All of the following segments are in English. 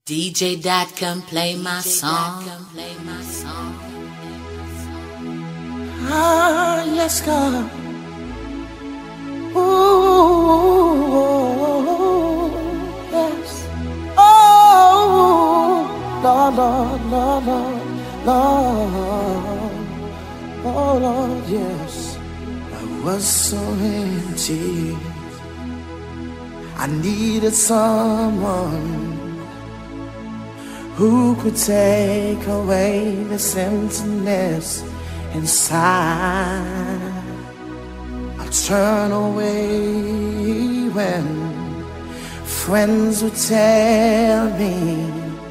DJ Dad can play my song. Ah, yes, God. Ooh, yes. Oh, Lord, Lord, Lord, Lord, Lord. Oh, Lord, yes. I was so empty. I needed someone who could take away this emptiness inside. I turn away when friends would tell me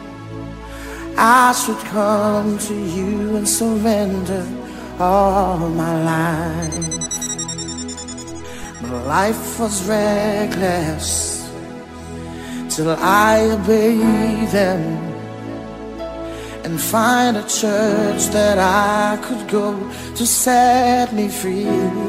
I should come to you and surrender all my life. My life was reckless till I obeyed them and find a church that I could go to set me free.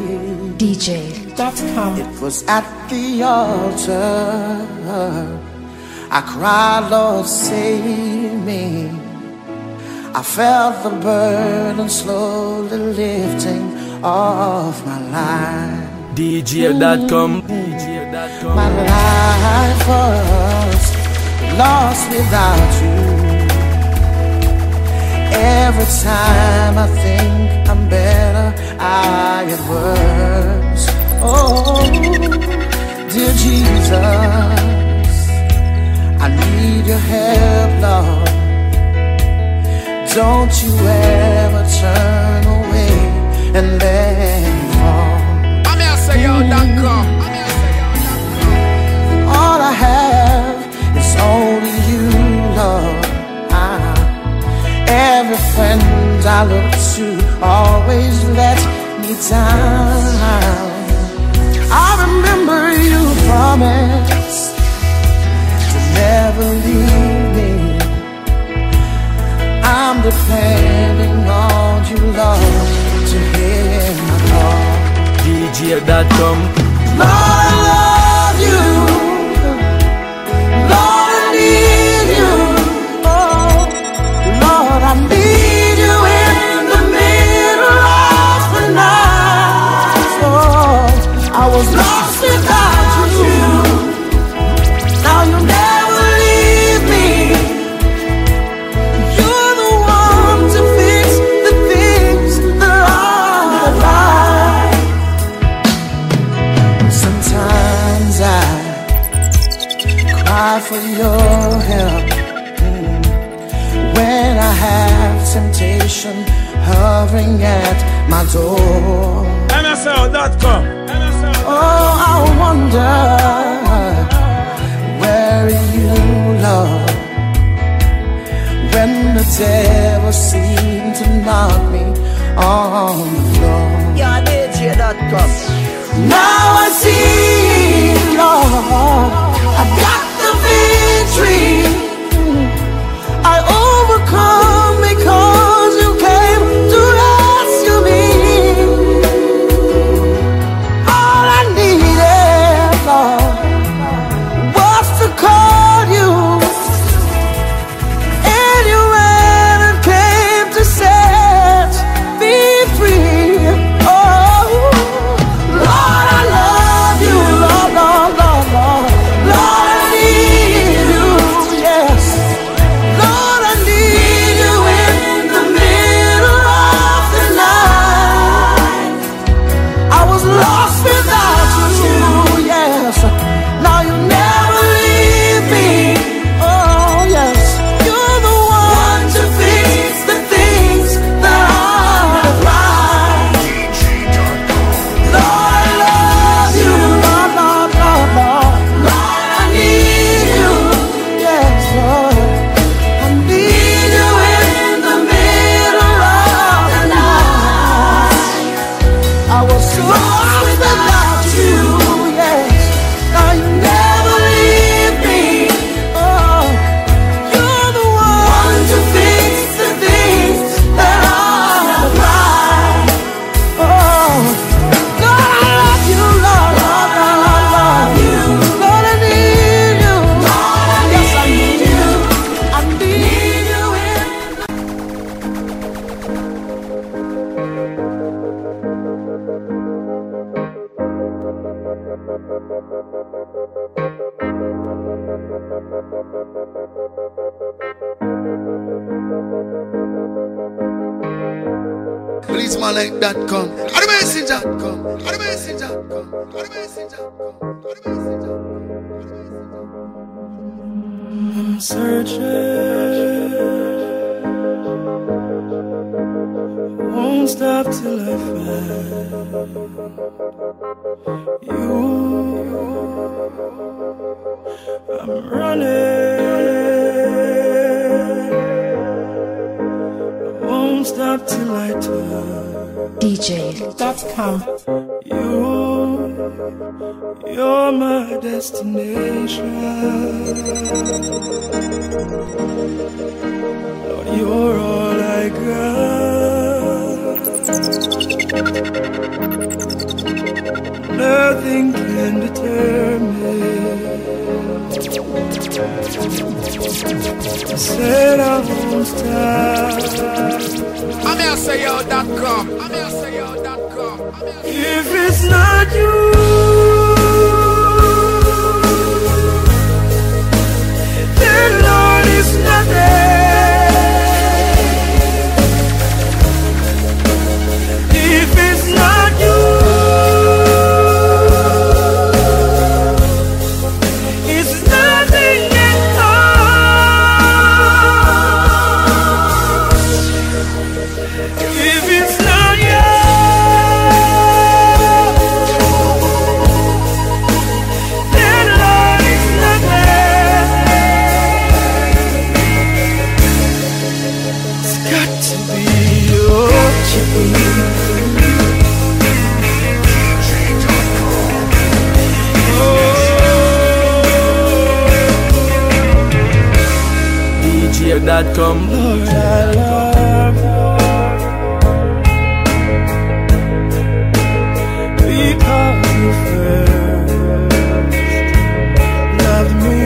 DJ.com. It was at the altar I cried, Lord, save me. I felt the burden slowly lifting off my life. DJ.com. My life was lost without you. Every time I think I'm better, I get worse. Oh, dear Jesus, I need your help, Lord. Don't you ever turn away and let me fall. All I have is only you, Lord. Every friend I look to always let me down. I remember you promised to never leave me. I'm depending on you, Lord, to hear my call. DJ.com. Lord, I love you. Lord, I need you. Lord, I need you in the middle of the night. Oh, I was lost without you. Now you'll never leave me. You're the one to fix the things that are right. Sometimes I cry for your help when I have temptation hovering at my door. MSL.com. Oh, I wonder, where are you, Lord? When the devil seemed to knock me on the floor. Yeah, DJ.com. Now I see, Lord, I got the victory. I overcome because you came to rescue me. All I needed, Lord, was to call you, and you ran and came to set me free. Oh, Lord, I love you, Lord, Lord, Lord, Lord. Policemanlike.com. Messenger.com. Messenger.com. Messenger.com. I'm searching, won't stop till I find you. I'm running, won't stop till I touch DJ.com. You're my destination. Lord, you're all I got. Nothing can deter me. I said I won't stop. AmirSayo.com. If it's not you, then Lord, it's nothing. If it's not you, it's nothing at all. If it's not you, DJ.com. Lord, I love you because you first loved me.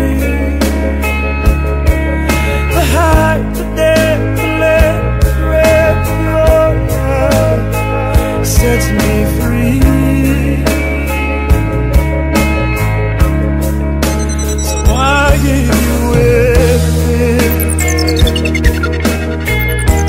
The height, the depth, the length, the breadth of your love sets me free. So I give you everything.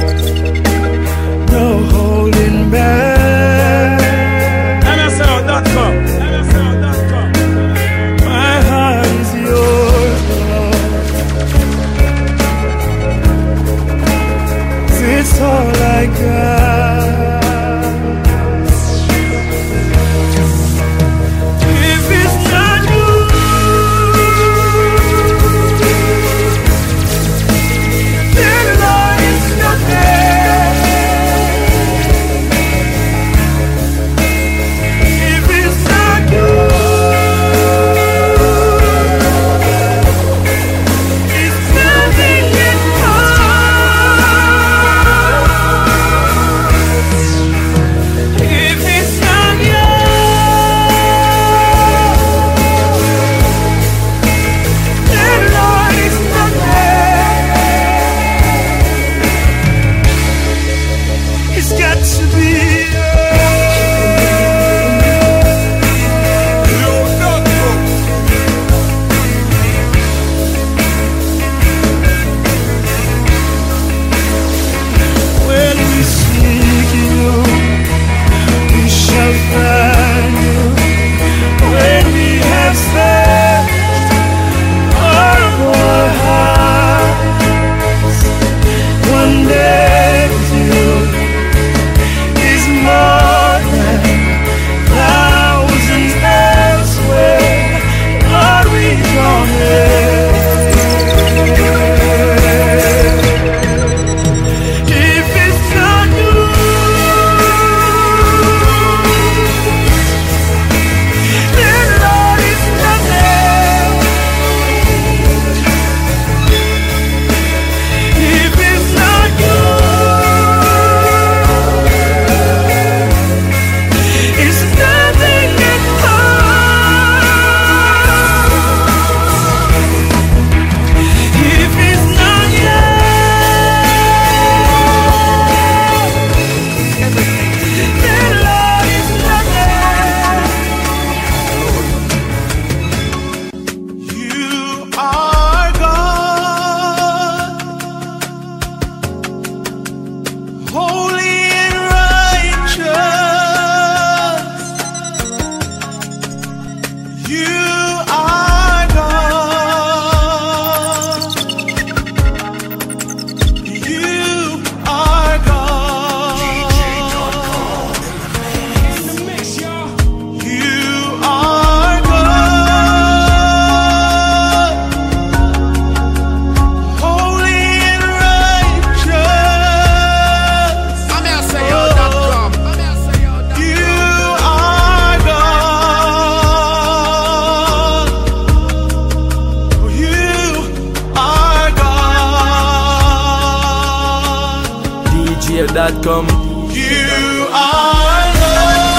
DJDot.com. You are Lord,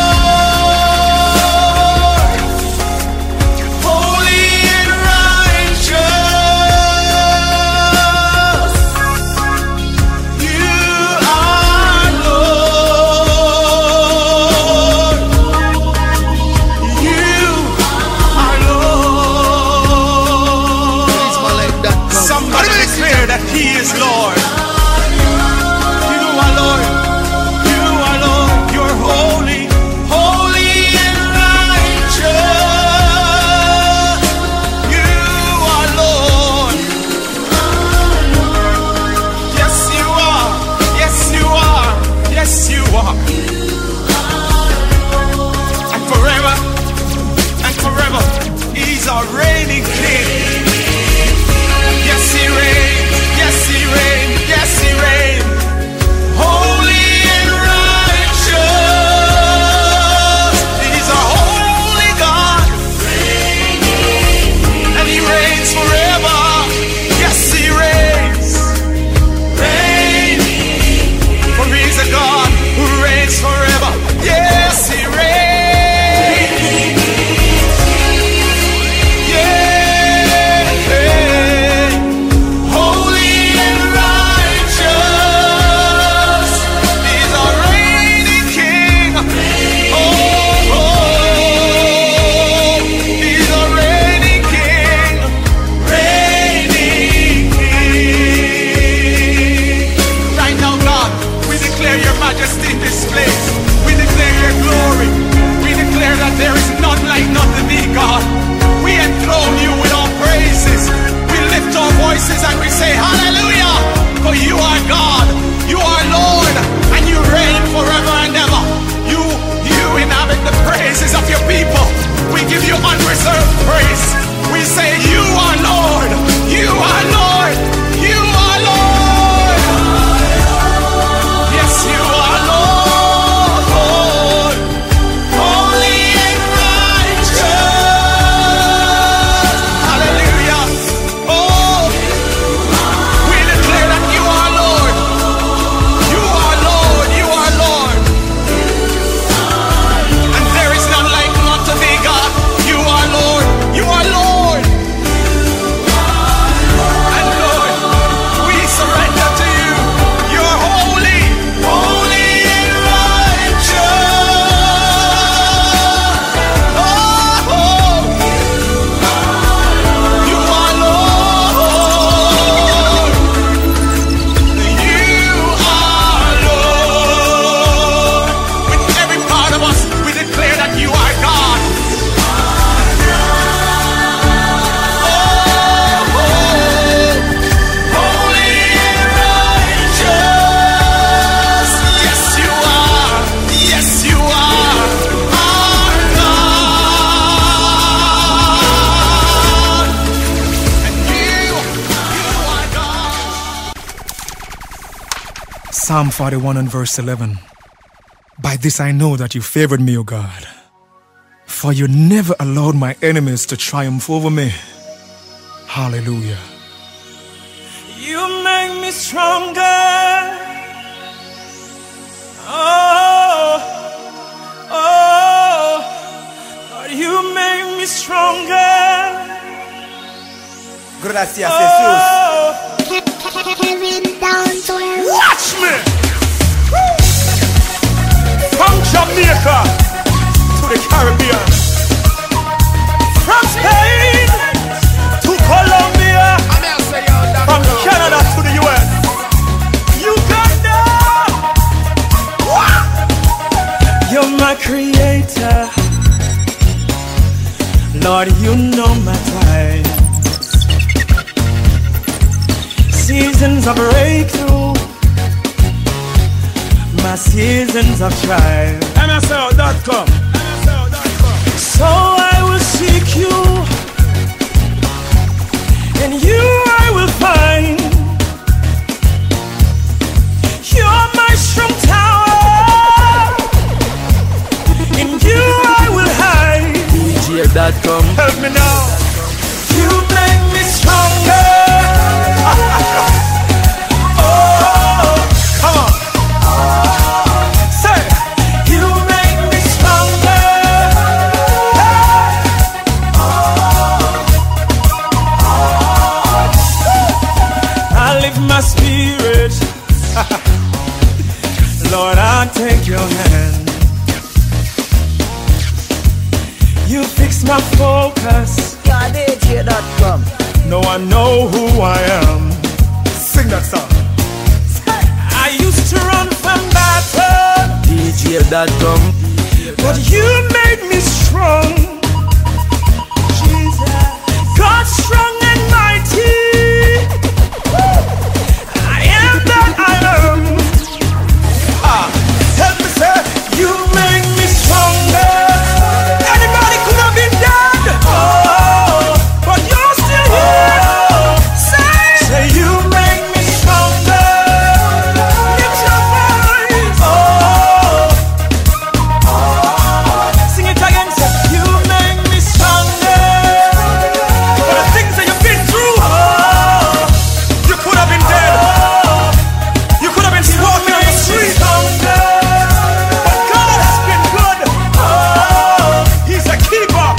holy and righteous. You are Lord. You are Lord. Somebody declare that He is Lord. Our reigning King. Yes, He reigns. Yes, He reigns. Yes, He reigns. Holy and righteous. He's a holy God, and He reigns forever. Yes, He reigns. Reigning, for He's a God who reigns forever. Yes, He reigns. There is none like unto thee, God. We enthrone you with our praises. We lift our voices and we say hallelujah. For you are God, you are Lord, and you reign forever and ever. You inhabit the praises of your people. We give you unreserved praise. We say you are Lord, you are Lord, you are Lord. Yes, you are Lord. Psalm 41 and verse 11. By this I know that you favored me, O God, for you never allowed my enemies to triumph over me. Hallelujah. You make me stronger. Oh, Lord, you make me stronger. Gracias, Jesús. Watch me! From Jamaica to the Caribbean, from Spain to Colombia, from Canada to the US, Uganda. You're my creator, Lord, you know my time. Seasons of breakthrough, my seasons of trial. MSL.com. So I will seek you, and you I will find. You're my strong tower, in you I will hide. DJDot.com. Help me now. You make me stronger. Oh, come on. Now I know who I am. Sing that song. I used to run from battle, DJ.com. but you made me strong. Jesus, God strong and mighty. I am that I am. Help me say, you make me stronger. Anybody could have been dead, but you're still here. Say you make me stronger. Lift your voice. Sing it again. Say you make me stronger. For the things that you've been through, you could have been dead. You could have been walking on the street. But God has been good. He's a keeper.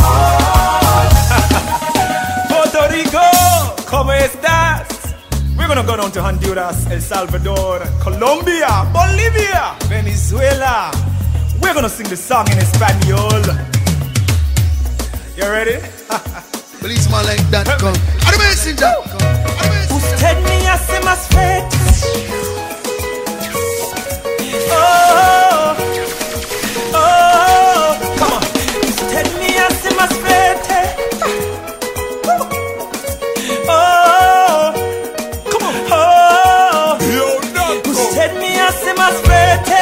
Puerto Rico, ¿cómo estás? We're gonna go down to Honduras, El Salvador, Colombia, Bolivia, Venezuela. We're gonna sing the song in Espanol. You ready? Policemanlike.com. Animation.com. Usted me hace más fuerte. Oh, oh, come on. Usted me hace más fuerte. Oh, come on. Oh, usted me hace más fuerte.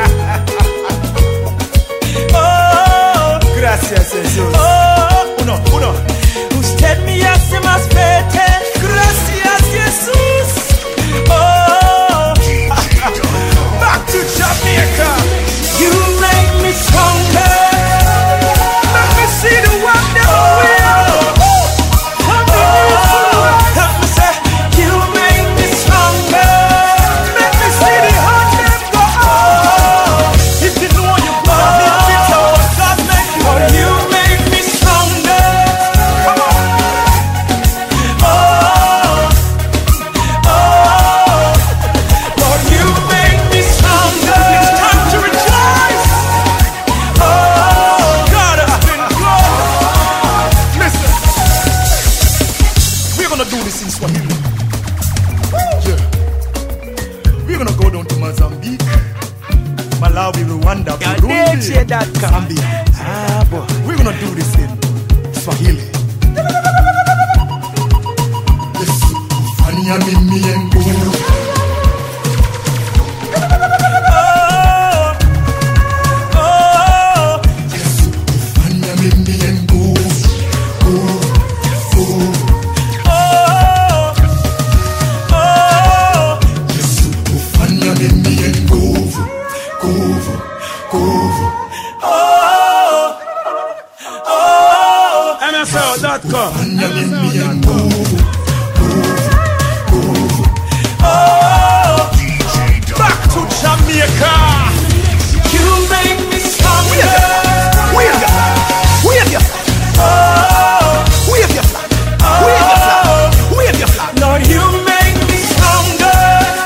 Oh, gracias Jesús. Oh, uno. Usted me hace más fuerte. Gracias Jesús. Oh, back to Jamaica. You make me stronger. Let me see the one that will. Help me say, you make me stronger. Let me see the heart that go. If you know you got me bitter, but God make you. Oh, you make me stronger. Come on. Lord, you make me stronger. It's time to rejoice. Oh, God has been good. Listen, we're gonna do this in Swahili. Yeah. We're gonna go down to Mozambique, Malawi, Rwanda, Burundi, Zambia. We're gonna do this in Swahili. Fanya mimi yangu. Yesu, fanya mimi yangu. Yesu, fanya mimi yangu. MSL.com. Fanya mimi yangu. Back to Jamaica. You make me stronger. Wave your flag. Wave your flag. Wave your flag. Wave your flag. Lord, you make me stronger.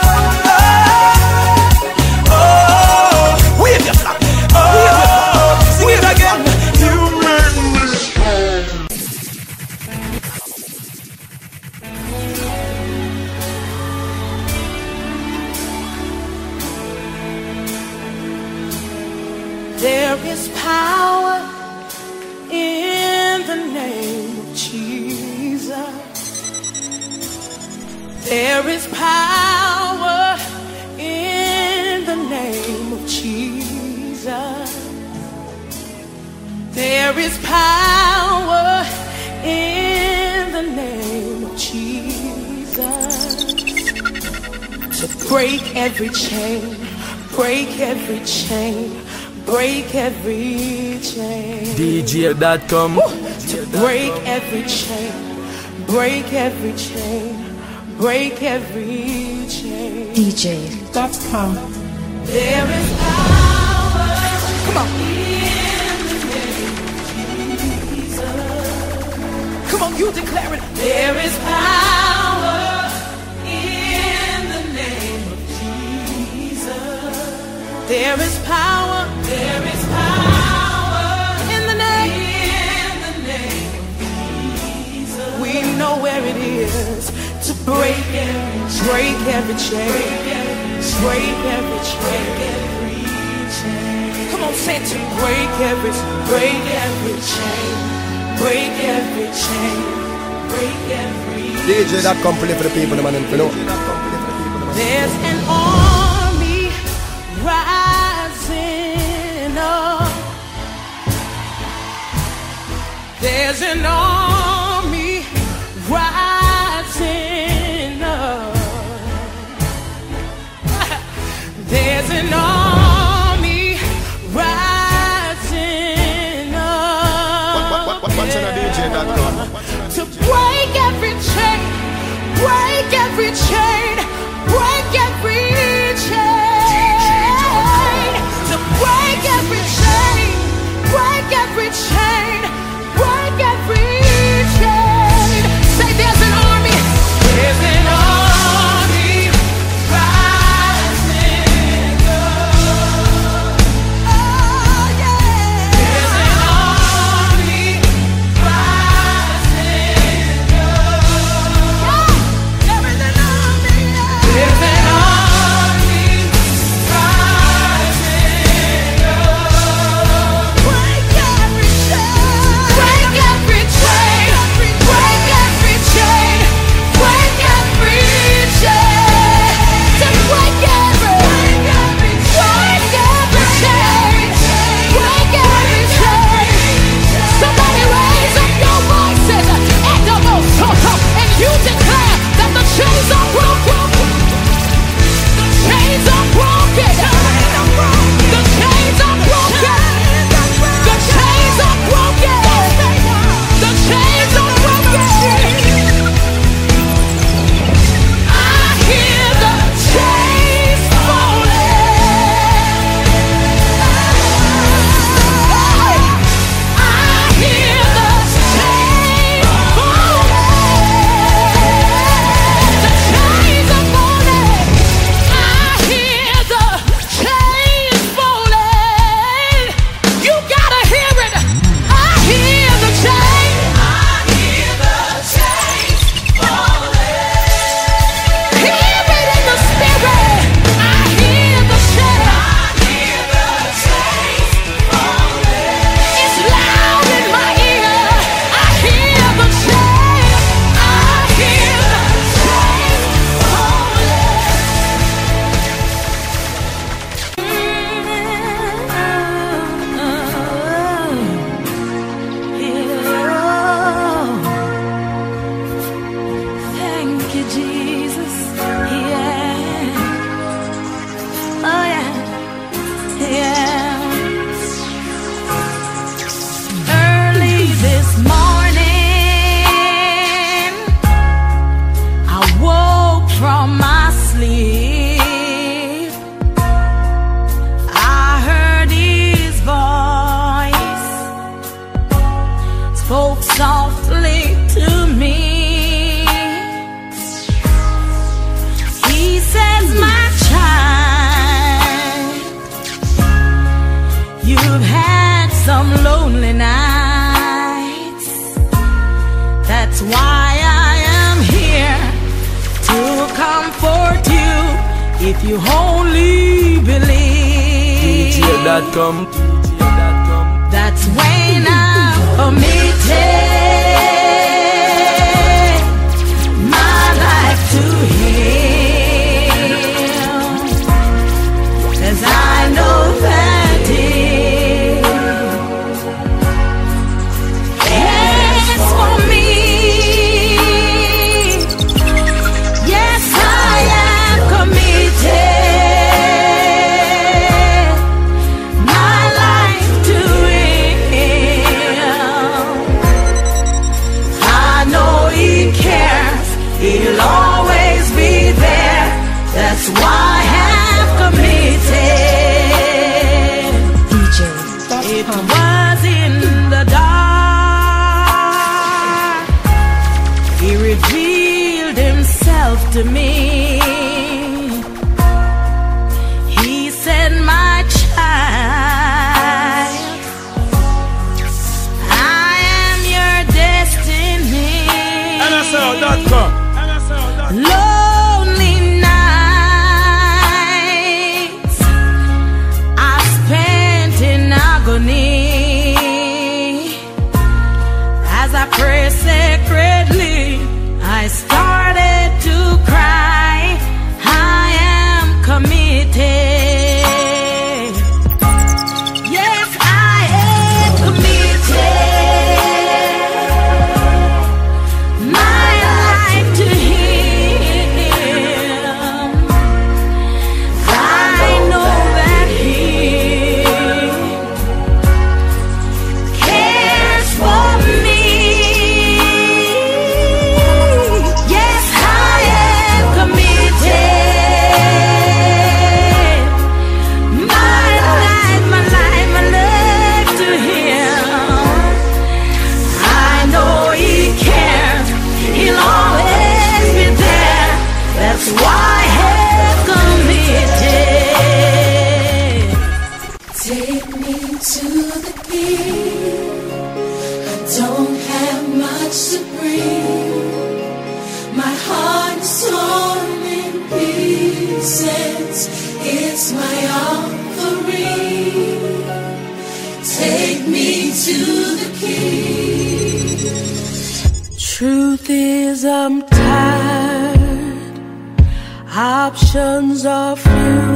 Wave your flag. Wave your flag. Sing it again. You make me stronger. There is power in the name of Jesus. There is power in the name of Jesus. There is power in the name of Jesus to break every chain, break every chain. Break every chain. DJ.com. To break every chain. Break every chain. Break every chain. DJ.com. There is power. Come on. In the name of Jesus. Come on, you declare it. There is power in the name of Jesus. There is power. There is power in the name. In the name of Jesus. We know where it is to break every chain, break every chain. Come on, say it to me. Break every chain, break every chain, break every. DJ.com play for the people, man, and know. There's an army rising up. There's an army rising up. There's an army rising up. What's on DJ.com? To break every chain, break every chain, break every chain. To break every chain, break every chain, break every chain. Say there's an army, there's an army rising up. Oh yeah, there's an army rising up. Yeah, there is an army. There's an army rising up. Break every chain, break every chain, break every chain, break every chain. To break every chain, break every chain. Somebody raise up your voices and double talk, and you declare that the chains are broken. The chains are broken. The chains are broken. The chains are broken. The chains are broken. I hear the chains falling. I hear the chains falling. The chains are falling. I hear the chains falling. You gotta hear it. I hear the chains. I hear the chains falling. Hear it in the spirit. I hear the chains. I hear the chains falling. It's loud in my ear. I hear the chains. I hear the chains falling. Thank you, Jesus. Yeah. Oh yeah. Yeah. Early this morning, I woke from my sleep. I heard His voice spoke softly to me. He says, my child, you've had some lonely nights. That's why I am here to comfort you if you only believe. DJ.com. That's when I'm committed my life to Him, 'cause I know that He cares for me. Yes, I am committed my life to Him. I know He cares. He'll always be there. That's why I have committed. It was in the dark He revealed Himself to me. He said, my child, I am your destiny. NSL.com. Lonely nights I spent in agony as I pray secretly. I started to cry. I am committed. Yes, I am committed. My life to Him. I know that He cares for me. Yes, I am committed. My life to Him. I know He cares. He'll always be there. That's why I'm committed. Take me to the King. I don't have much to bring. My heart is torn in pieces. It's my offering. Take me to the King. Truth is, I'm tired. Options are few.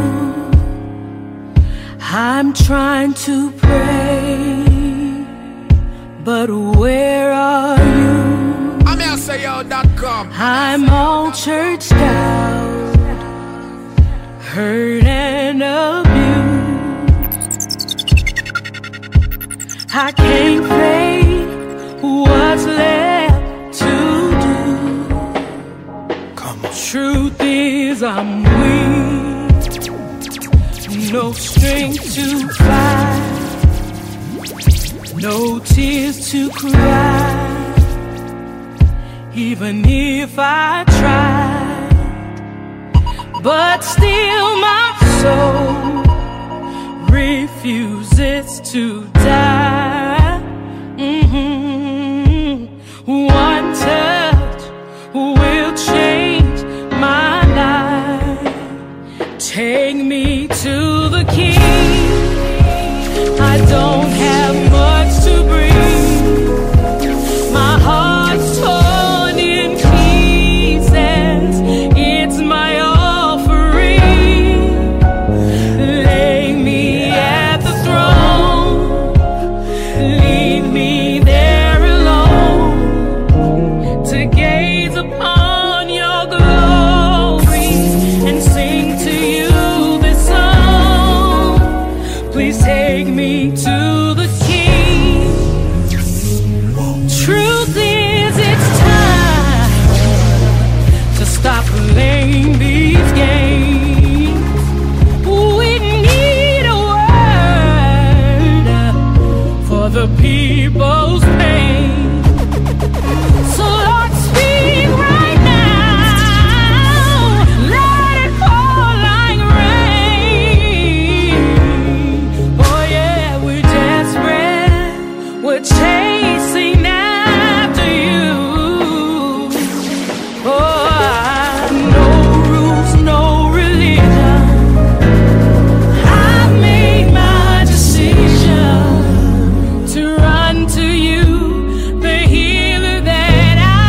I'm trying to pray, but where are you? I'm here.com. I'm all churched out, hurt and abused. I can't fake what's left to do. Come on. Truth is, I'm weak, no strength to fight, no tears to cry. Even if I tried, but still my soul refuses to die. One touch will change my life. Take me to the King. I don't have much to bring. My heart's torn in pieces. It's my offering. Lay me at the throne. Leave me there alone to gaze upon your glory and sing to you this song. Please take me to the King. Truth is, it's time to stop playing these games. We need a word for the people's pain. So Lord, speak right now. Let it fall like rain. Oh yeah, we're desperate. We're chasing after you. Oh, no rules, no religion. I've made my decision to run to you, the healer that I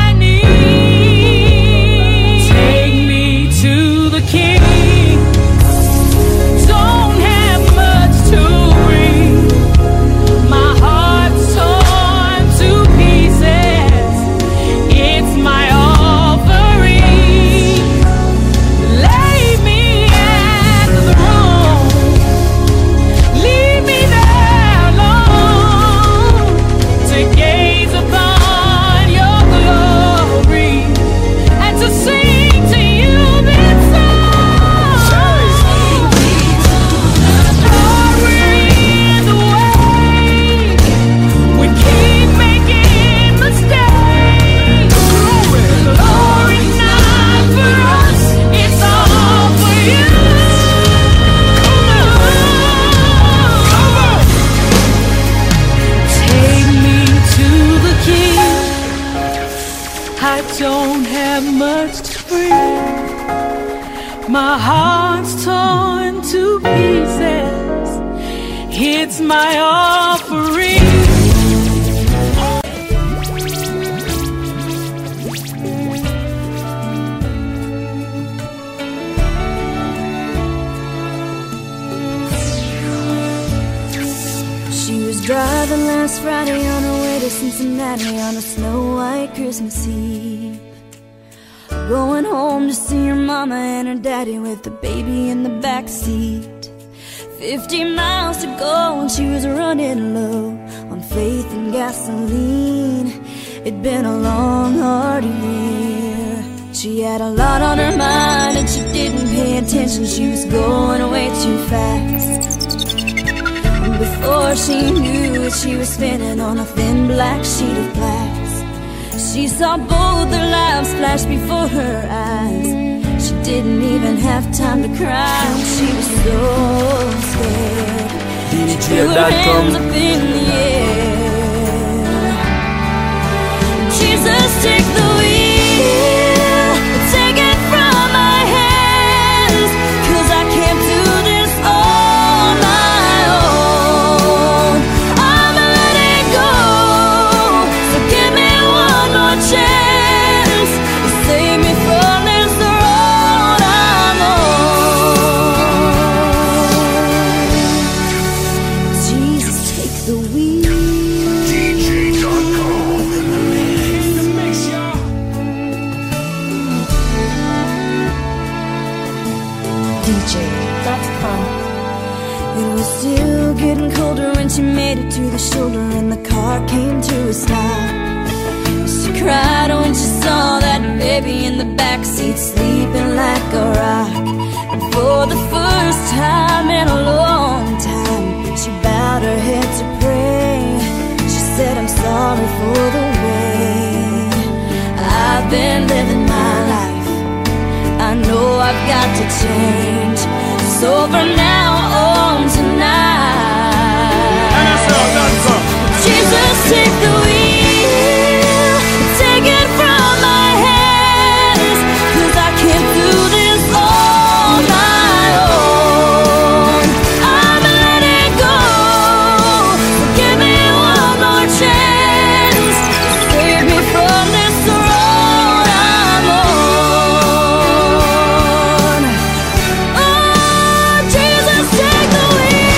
need. Take me to the King. Don't have much to bring. My heart's torn to pieces. It's my offering. Lay me at the throne. Leave me there alone to gaze upon your glory and to sing to you this song. Lord, we're in the way. We keep making mistakes. Glory not for us, it's all for you. Take me to the King. I don't have much to free. My heart's torn to pieces. It's my offering. Driving last Friday on her way to Cincinnati on a snow-white Christmas Eve. Going home to see her mama and her daddy with the baby in the back seat. 50 miles to go and she was running low on faith and gasoline. It'd been a long, hard year. She had a lot on her mind and she didn't pay attention. She was going way too fast. Before she knew it, she was spinning on a thin black sheet of glass. She saw both their lives flash before her eyes. She didn't even have time to cry. She was so scared. She threw her hands up in the air. Jesus, take the wheel, take it from my hands, 'cause I can't do this all my own. I'm letting go, so give me one more chance to save me from this road I'm on. Jesus, take the wheel. DJ.com. It was still getting colder when she made it to the shoulder and the car came to a stop. She cried when she saw that baby in the backseat sleeping like a rock. And for the first time in a long time, she bowed her head to pray. She said, I'm sorry for the way I've been living my life. I know I've got to change. So from now on tonight, Jesus, take the wheel, take it from my hands, 'cause I can't do this all my own. I'm letting go, so give me one more chance to save me from this road I'm on. Oh, Jesus, take the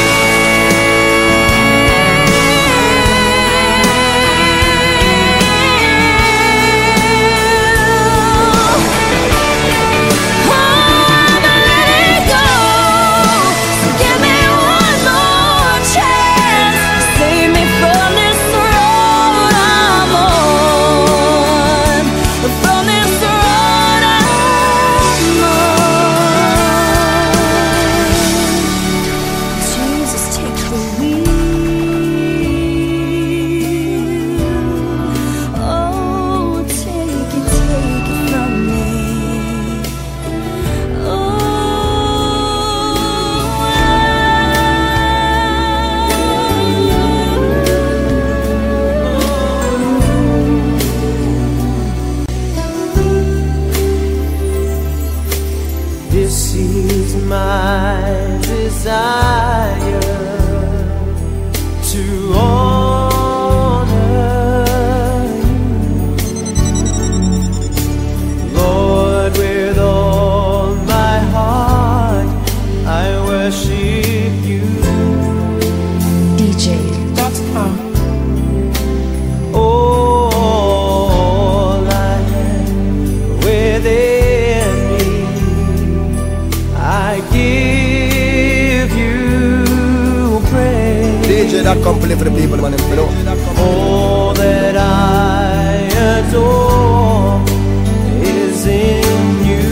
This is my desire to honor you, Lord, with all my heart I worship you. DJ.com. All I have within me, I give you praise. DJ.com, play for the people, man. All that I adore is in you.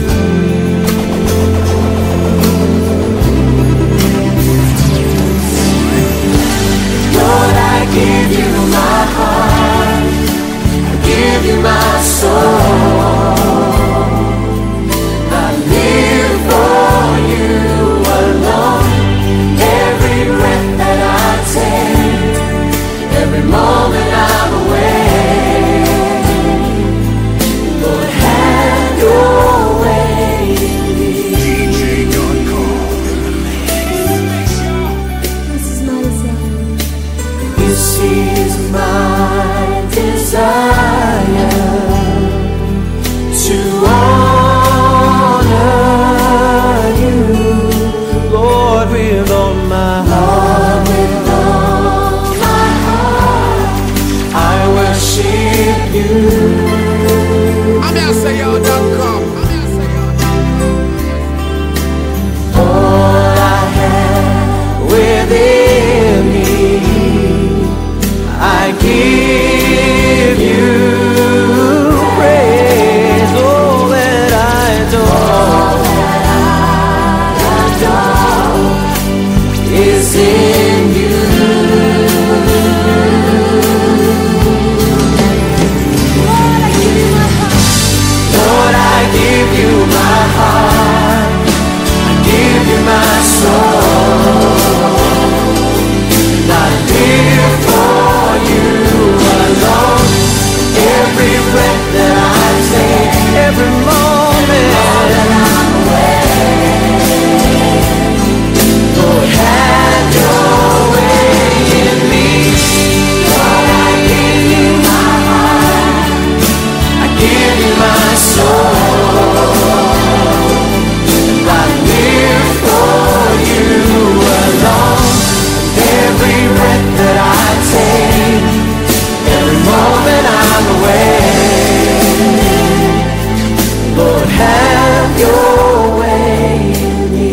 Lord, I give you my heart, I give you my soul. I live for you alone. Every breath that I take, every moment I'm away, Lord, have your way in me.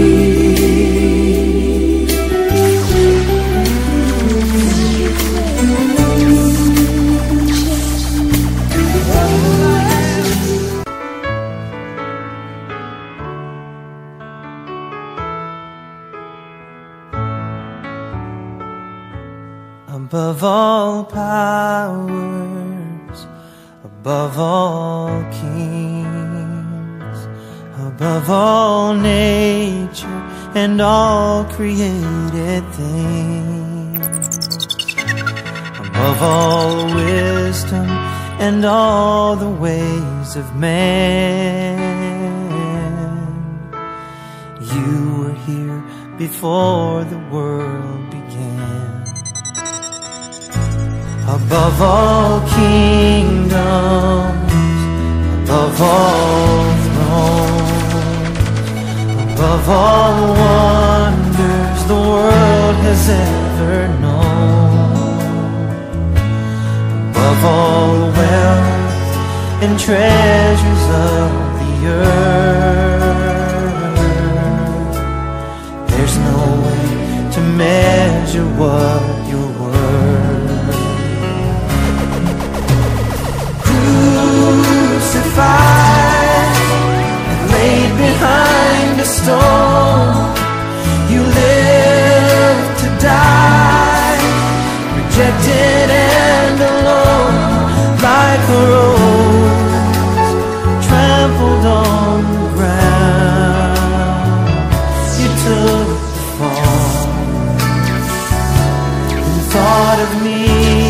Above all powers, above all kings, above all nature and all created things, above all wisdom and all the ways of man, you were here before the world began. Above all kingdoms, above all thrones, above all wonders the world has ever known, above all wealth and treasures of the earth, there's no way to measure what you're worth. Crucified and laid behind a stone, you lived to die, rejected and alone, like a rose trampled on the ground. You took the fall and thought of me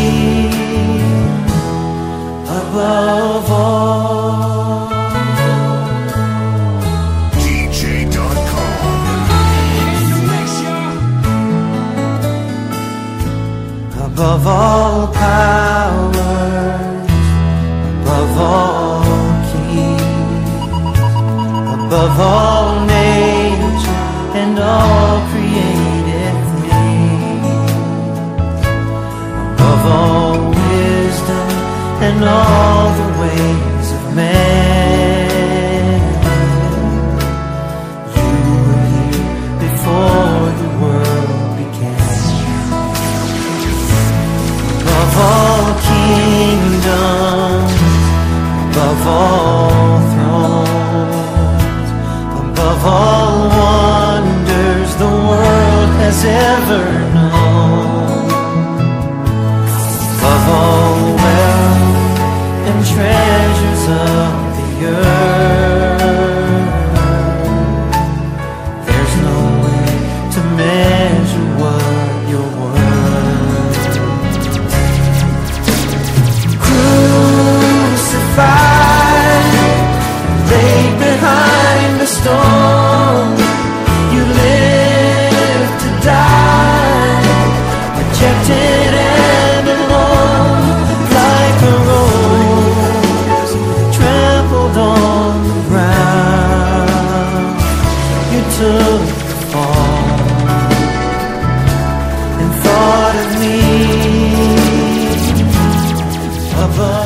above all. Above all powers, above all kings, above all nature and all created things, above all wisdom and all the ways of man, you were here before the world began. Above all kingdoms, above all thrones, above all wonders the world has ever known, above all wealth and treasures of the earth, there's no way to measure what you're worth. Laid behind the stone, you lived to die, rejected and alone, like a rose trampled on the ground. You took the fall and thought of me above.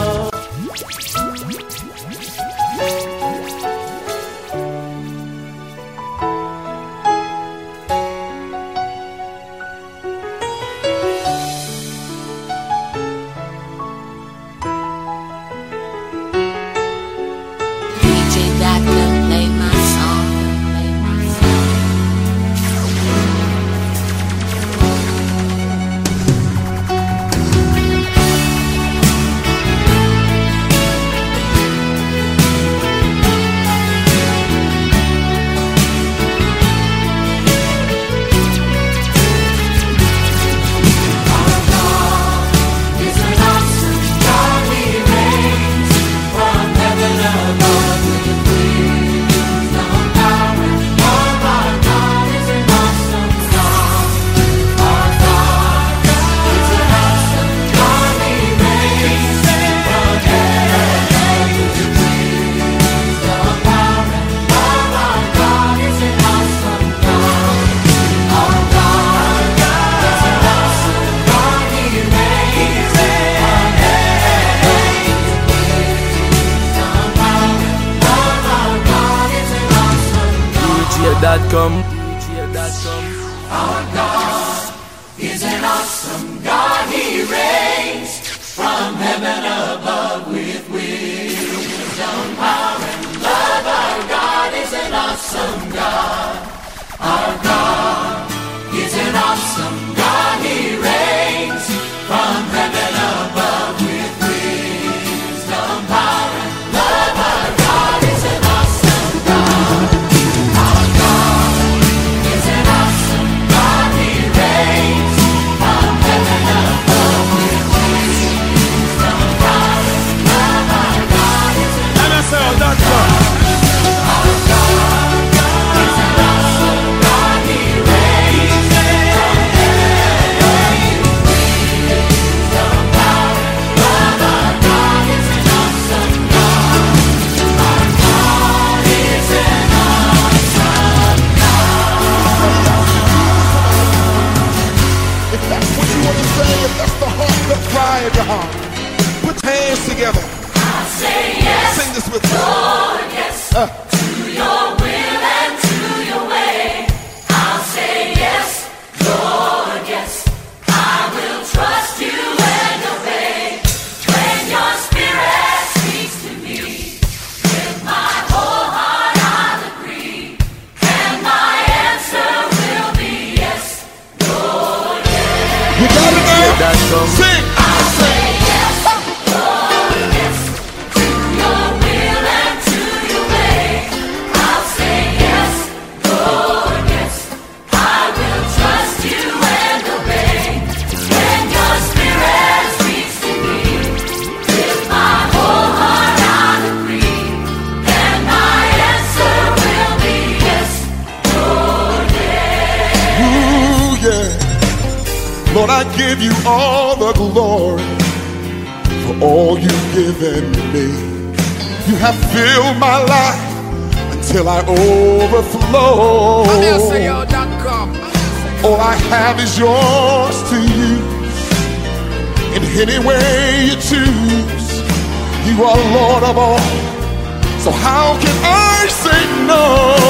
DJ.com. Our God is an awesome God. He reigns from heaven above with wisdom, power, and love. Our God is an awesome God. Our God is an awesome God. He reigns from heaven above with wisdom, power, and love. Our God is an awesome God. Our God is an awesome God. He reigns from heaven above with wisdom, power, and love. Our God is an awesome God. Our God is an awesome God. He reigns from heaven above with wisdom, power, and love. Our God is an awesome God. Our God is an awesome If that's what you want to say, if that's the heart, the cry of your heart, put your hands together. I'll say yes, Sing this with me. Lord, yes, to your will and to your way. I'll say yes, Lord, yes. I will trust you and obey. When your spirit speaks to me, with my whole heart I'll agree. And my answer will be yes, Lord, yes. You got it now? DJ.com. Sing. I'll say yes, Lord, yes, to your will and to your way. I'll say yes, Lord, yes. I will trust you and obey. When your spirit speaks to me, with my whole heart I'll agree. And my answer will be yes, Lord, yes. Ooh, yeah. Lord, I give you all the glory for all you've given me. You have filled my life until I overflow. AmESayo.com. All I have is yours to use in any way you choose. You are Lord of all, so how can I say no?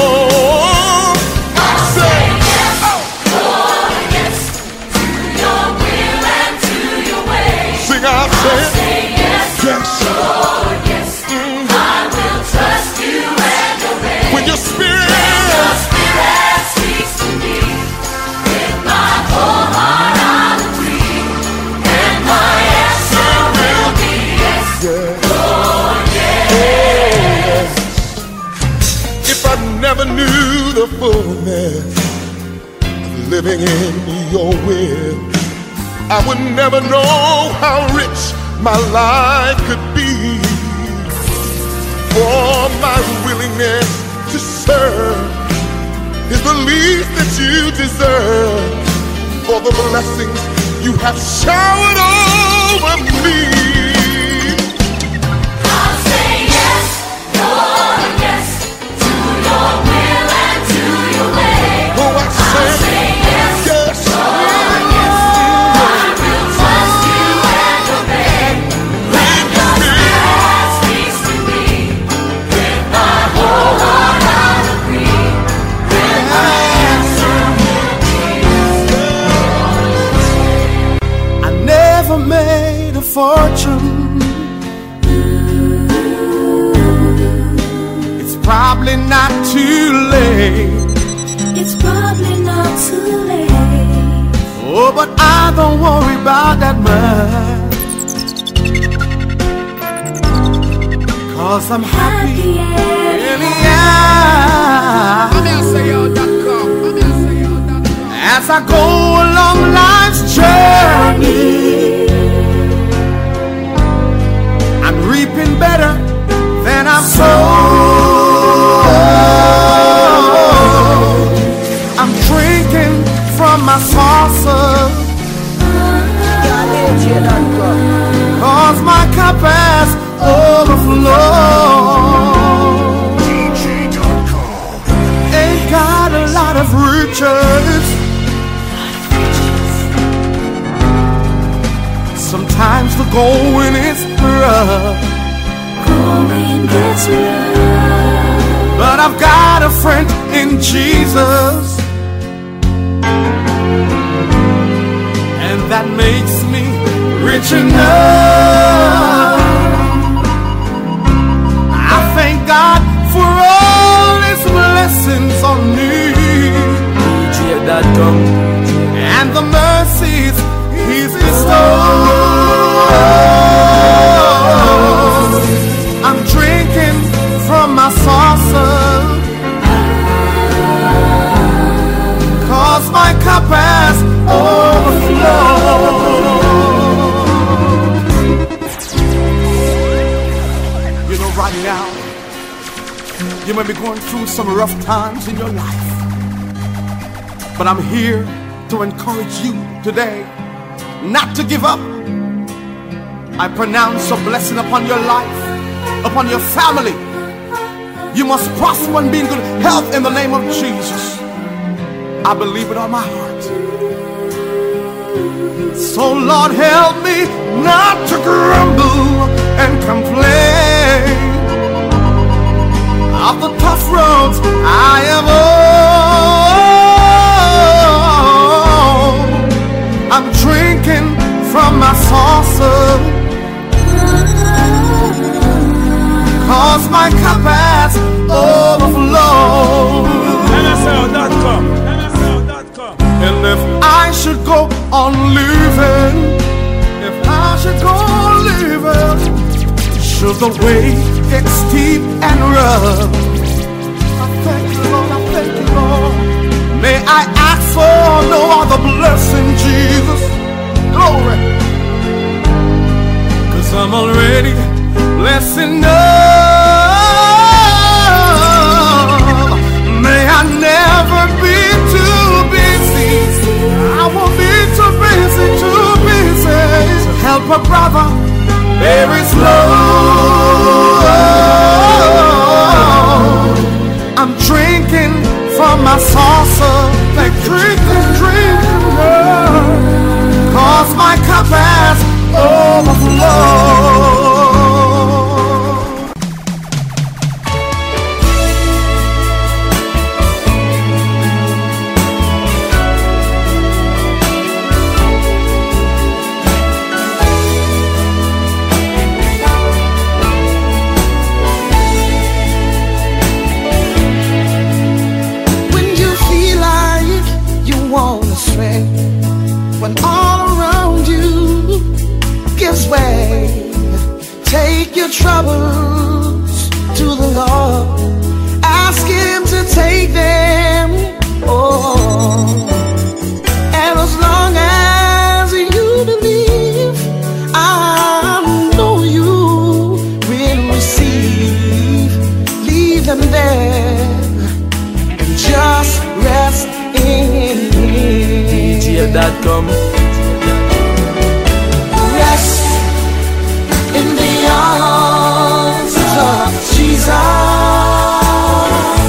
I say yes, Lord, yes, to your will and to your way. sing out, I'll say say yes, yes. Lord, yes. I will trust you and obey. When your spirit, Your spirit speaks to me, with my whole heart I'll agree. And my answer will be yes, Lord, yes. if I never knew the fullness of living in your will, I would never know how rich my life could be. For my willingness to serve is the least that you deserve. For the blessings you have showered over me. I'll say yes, Lord, yes, to your will and to your way. Oh, I I'll say yes, yes. Lord, yes. I will trust you and obey. When your spirit speaks to me, with my whole heart I'll agree. And my answer will be I never made a fortune. It's probably not too late. It's probably not too late. Oh, but I don't worry about that much. 'Cause I'm happy in the eye. AmESayo.com. As I go along life's journey, I'm reaping better than I've sown. I'm drinking from my saucer, 'cause my cup has overflowed. Ain't got a lot of riches. Sometimes the going is rough, Going gets rough. but I I've got a friend in Jesus, and that makes me rich enough. I thank God for all His blessings on me, DJ.com, and the mercies He's bestowed. I'm drinking from my saucer, 'cause my cup has overflowed. You know, right now, you may be going through some rough times in your life, but I'm here to encourage you today not to give up. I pronounce a blessing upon your life, upon your family. You must prosper and be in good health in the name of Jesus. I believe it on my heart. So Lord, help me not to grumble and complain of the tough roads I am on. I'm drinking from my saucer, 'cause my cup has overflowed. NSL.com. And if I should go on living, if I should go on living, should the way get steep and rough, I thank you, Lord, I thank you, Lord. May I ask for no other blessing, Jesus. Glory. 'Cause I'm already blessed enough. May I never be too busy. I won't be too busy to help a brother. There is love. I'm drinking from my saucer, like drinking, 'cause my cup has overflowed. When all around you gives way, take your troubles to the Lord. Ask Him to take them. Oh, and as long as you believe, I know you will receive. Leave them there and just rest in DJ.com. Rest in the arms of Jesus.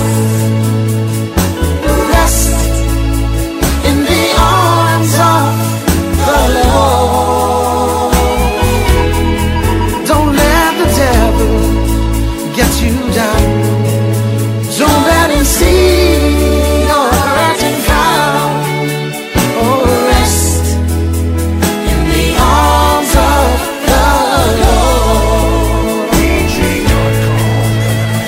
Rest in the arms of the Lord. Don't let the devil get you down. Don't let him see your hurting crown. Oh, rest in the arms of the Lord.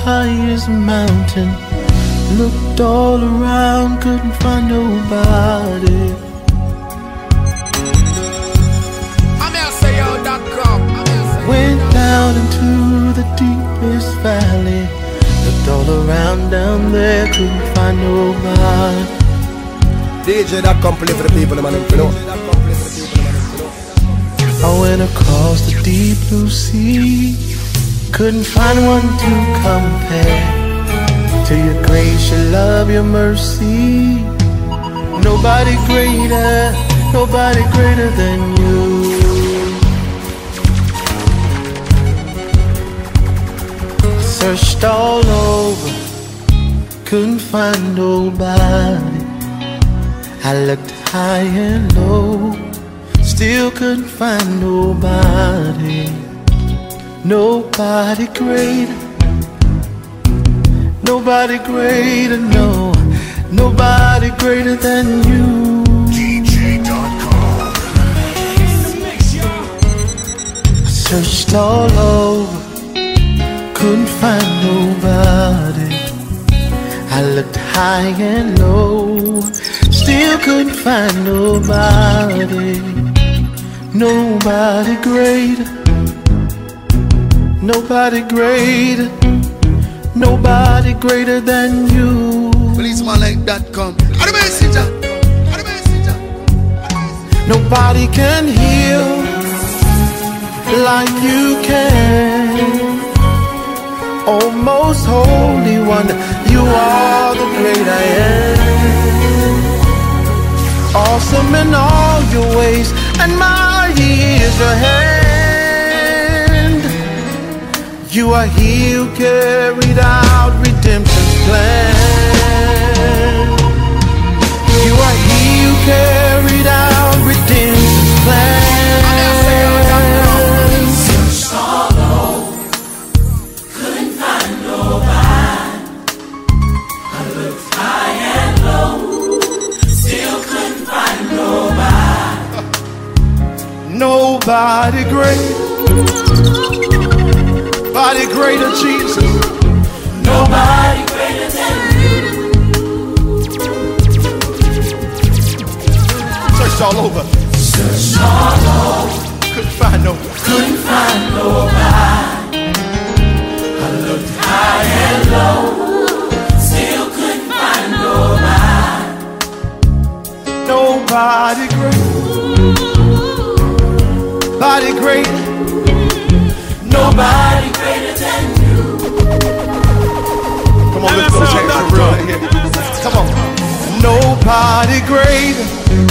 highest mountain. Looked all around, couldn't find nobody. Went down into the deepest valley. Looked all around down there, couldn't find nobody. DJ.com play for the people, man. You know. I went across the deep blue sea. Couldn't find one to compare to your grace, your love, your mercy. Nobody greater than you. Searched all over, couldn't find nobody. I looked high and low, still couldn't find nobody. Nobody greater, no, nobody greater than you. DJ.com. I searched all over, couldn't find nobody. I looked high and low, still couldn't find nobody. Nobody greater, nobody greater than you. Policemanlike.com. The messenger. Nobody can heal like you can. Oh, most holy one, you are the great I am. Awesome in all your ways, and mighty is your hand. You are he who carried out redemption's plan. You are he who carried out redemption's plan. Nobody great, body greater, Jesus. Nobody greater than you. Searched all over. Couldn't find nobody. I looked high and low, still couldn't find nobody. Nobody great, body great, nobody greater than you. Come on, lift those hands for real in here. Come on. nobody greater,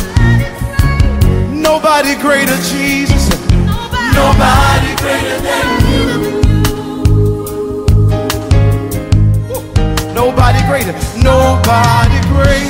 nobody greater, Jesus. Nobody greater than you. Nobody greater, nobody greater,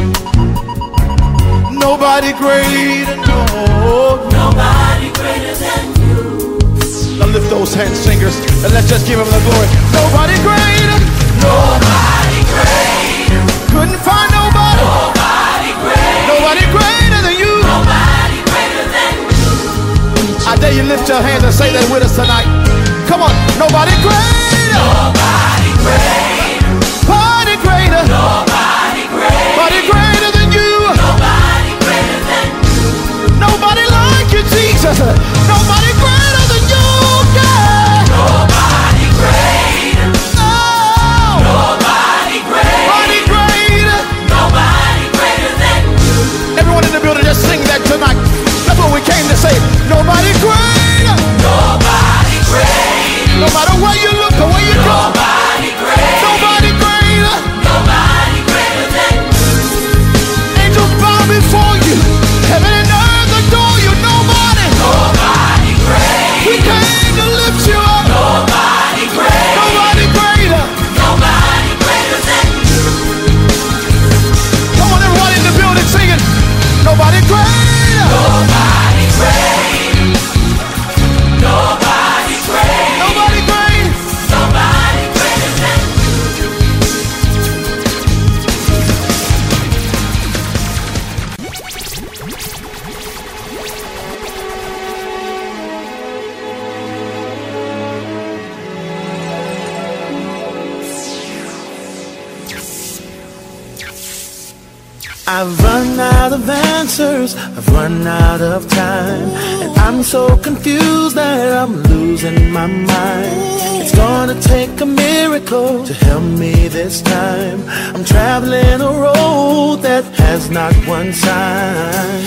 nobody greater, no. Nobody greater than you. Now lift those hands, singers, and let's just give him the glory. Nobody greater, nobody greater. Couldn't find nobody. Nobody greater. Nobody greater than you. Nobody greater than you. I dare you lift your hands and say that with us tonight. Come on, nobody greater. Nobody greater. Body greater. Nobody greater. Body greater than you. Nobody greater than you. Nobody like you, Jesus. Nobody greater than you, God. Nobody greater. Oh. Nobody greater. Body greater. Nobody greater than you. Everyone in the building, just sing that tonight. That's what we came to say. Nobody greater. Nobody I've run out of answers, I've run out of time, and I'm so confused that I'm losing my mind. It's gonna take a miracle to help me this time. I'm traveling a road that has not one sign.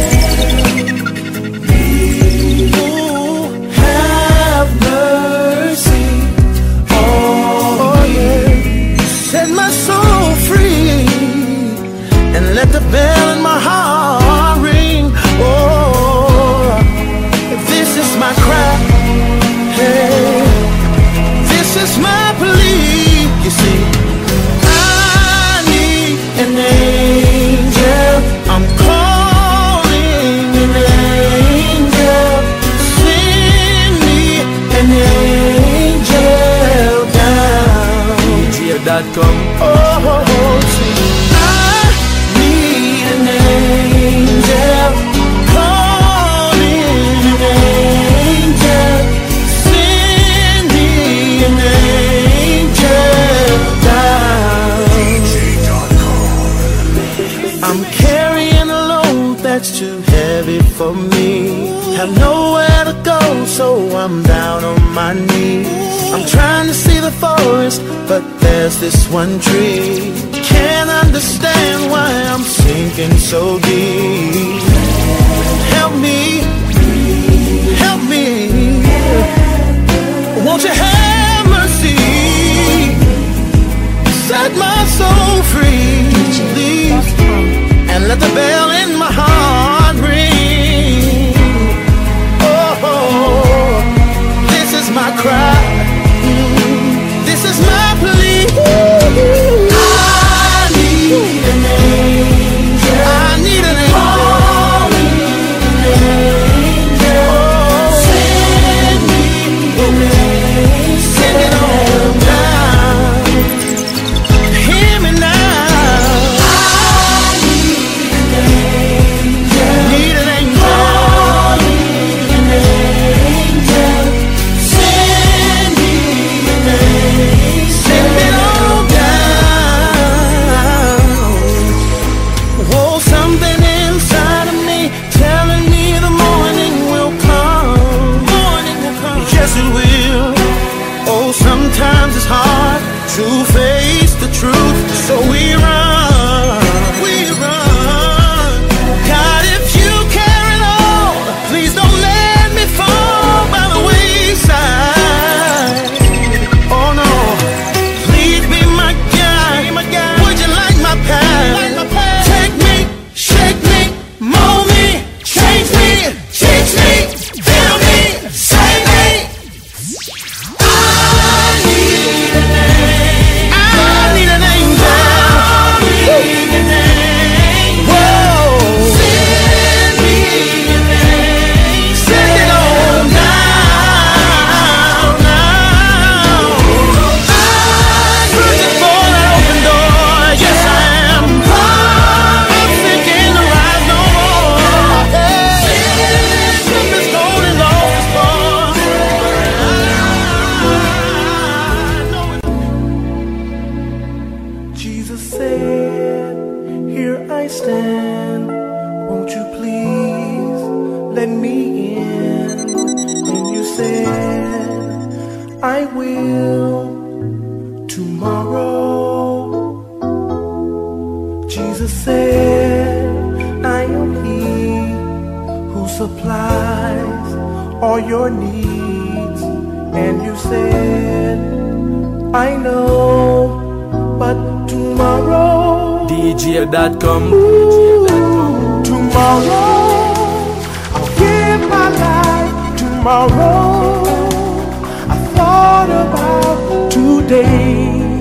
Ooh, have mercy, oh yeah. Set my soul free and let the bell in my heart ring. Oh, this is my cry, hey, this is my plea. You see, I need an angel. I'm calling an angel. Send me an angel down. DJ.com. Oh, see, an angel, calling an angel, send me an angel down. I'm carrying a load that's too heavy for me. Have nowhere to go, so I'm down on my knees. I'm trying to see the forest, but there's this one tree. Can't understand why I'm sinking so deep. Help me, help me. Won't you have mercy? Set my soul free, please, and let the bell in my heart ring. Oh, this is my cry, this is my plea. I need an angel. I need an angel. Send me an angel. Send it on down. Hear me now. I need an angel. Need an angel. An angel. Send me an angel. Send it on down. Oh, something inside of me telling me the morning will come. Morning will come. Yes, it will. Oh, sometimes it's hard to face the truth, so we run. We run. God, if you care at all, please don't let me fall by the wayside. Oh no, please be my guide. Would you light my path? Take me, shake me, mold me, change me, teach me, fill me, save me. I need an angel. I need an angel. Whoa. Send me an angel. Send it on down, now. I'm searching for that open door. Yes, I am. I'm thinking to rise no more. Slip is gold and lost is born. Jesus said, here I stand. Won't you please let me in? And you said, I will tomorrow. Jesus said, I am He who supplies all your needs. And you said, I know, but tomorrow, DJ.com. tomorrow, I'll give my life. Tomorrow, I thought about today,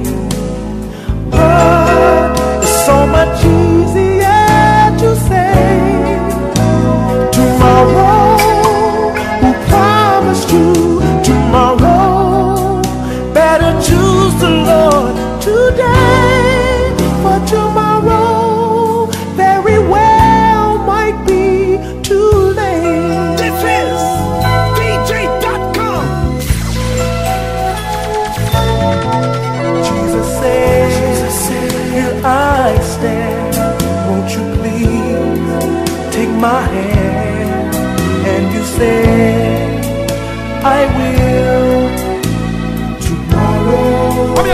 but it's so much easier to say tomorrow. Who promised you tomorrow? Better choose the Lord today, for tomorrow very well might be too late. This is DJ.com. Jesus said, here I stand. take my hand and you say, I will tomorrow.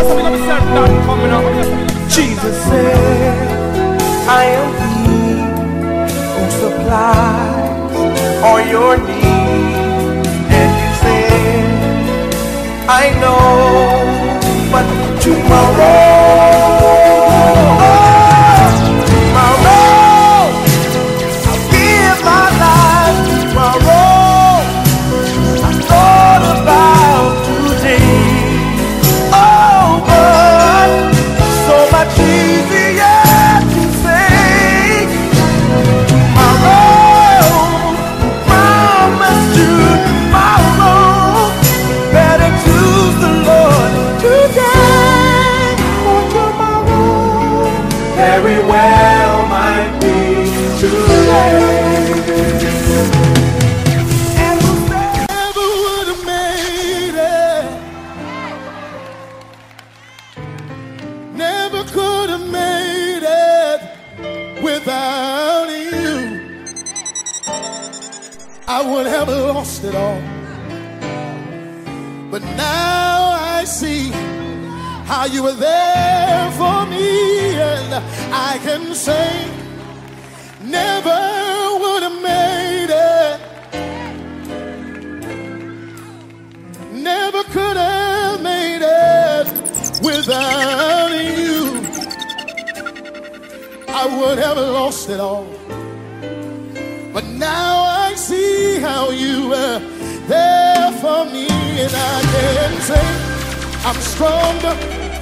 Jesus said, I am He who supplies all your needs. And you said, I know, but tomorrow, I would have lost it all. But now I see how you were there for me, and I can say, never would have made it, never could have made it without you. I would have lost it all. But now I see how you were there for me, and I can say I'm stronger,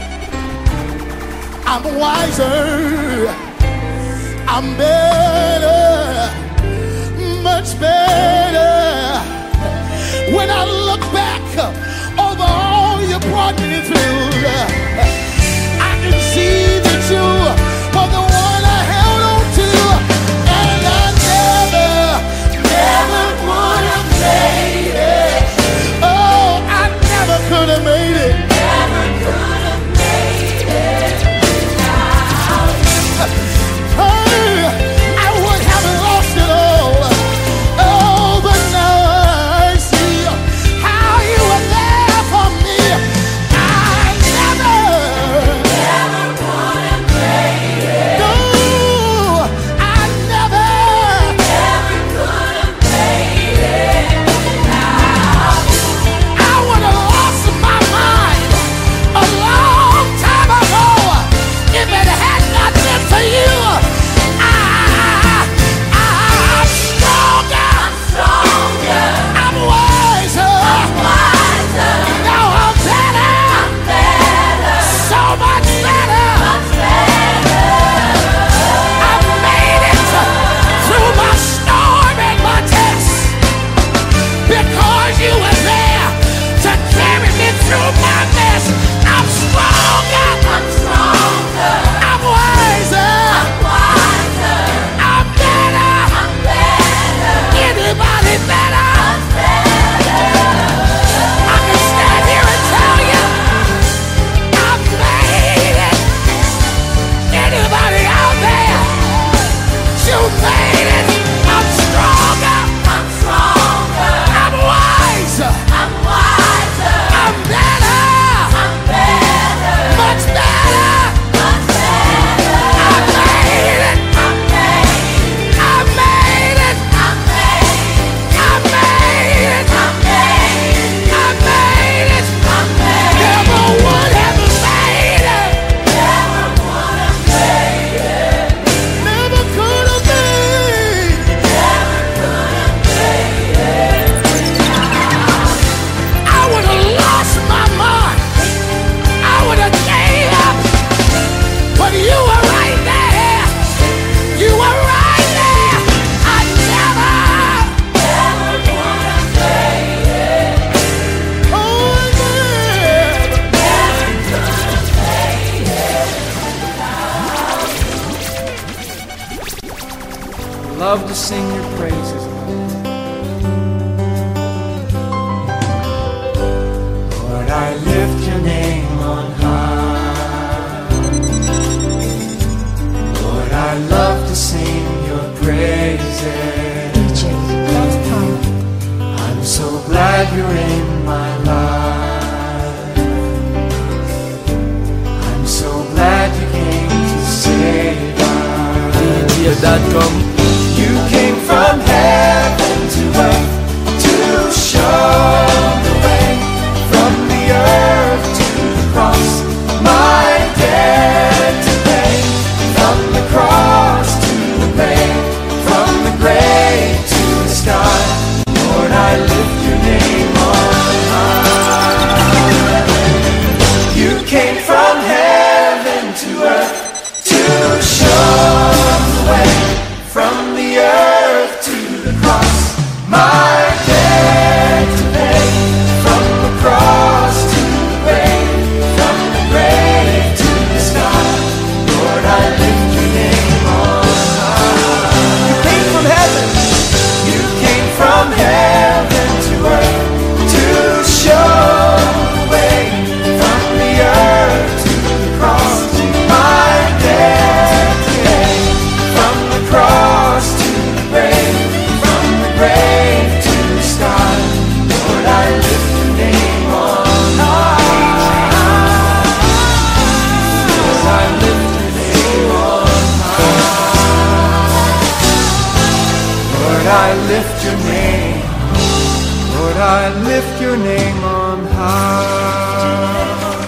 I'm wiser, I'm better, much better. When I look back over all you brought me through, I can see that you were the one I held on to, and I never would have made it. Oh, I never could have made it. Never could have made it without you. I would have lost it all. Oh, but now I see how you were there for me. I never would have made it. No, I never could have made it without you. I would have lost my mind a long time ago if it had not been for you. I'm stronger, I'm wiser, now I'm better, so much better. I made it through my storm and my tests because you were there to carry me through my mess. I'm stronger, I'm wiser, I'm better. Anybody better? I can stand here and tell you I made it. Anybody out there? You made it. I'm stronger, I'm wiser, I'm better, much better. I made it. I made it. Never would have made it. Never could have made it. I would have lost my mind. I would have gave up. But you were right there. You were right there. I never would have made it. Oh, never could have made it. Love to sing your praises. Lord, I lift your name on high. Lord, I love to sing your praise. I'm so glad you're in my life. I'm so glad you came to save us. DJ.com. You came from heaven to earth to show the way, from the earth to the cross, my debt to pay, from the cross to the grave, from the grave to the sky. Lord, I lift your name on high. You came from heaven to earth to show the way, from the earth to the cross, my debt to pay, from the cross to the grave, from the grave to the sky. Lord, I lift your name on high. You came from heaven. You came from heaven to earth to show the way, from the earth to the cross, my debt to pay, from the cross to the grave, from the grave to the sky. Lord, I lift your name on high. Lord, I lift your name on high. Lord, I lift your name. Lord, I lift your name on high.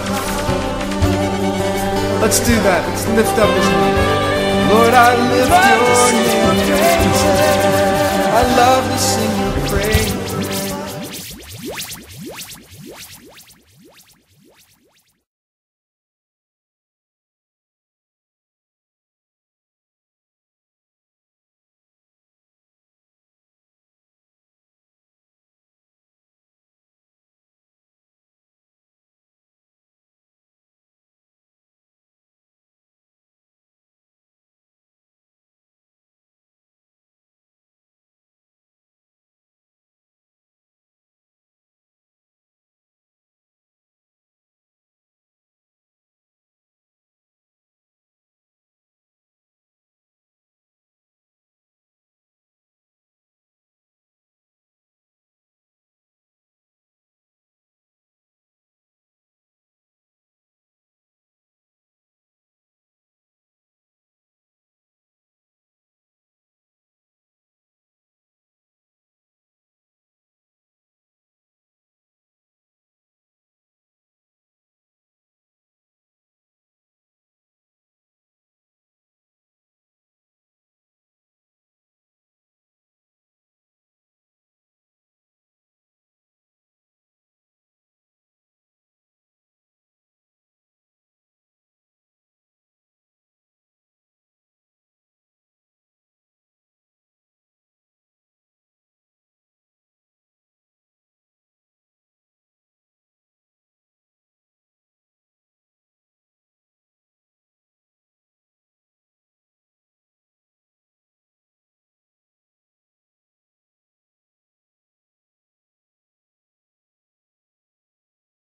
Let's do that. Let's lift up his name. Lord, I lift your name. I love to sing